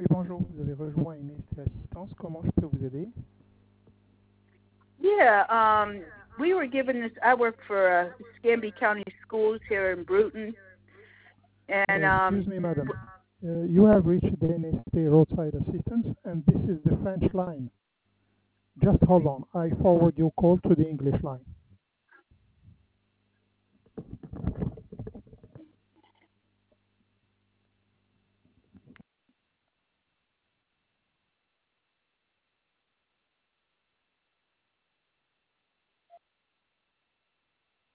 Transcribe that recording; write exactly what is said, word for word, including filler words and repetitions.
Oui, bonjour, vous avez rejoint une assistance. Comment je peux vous aider? Yeah, um, we were given this. I work for uh, Scambie County Schools here in Bruton, and Uh, um, excuse me, madam. Uh, you have reached the N S T roadside assistance, and this is the French line. Just hold on. I forward your call to the English line.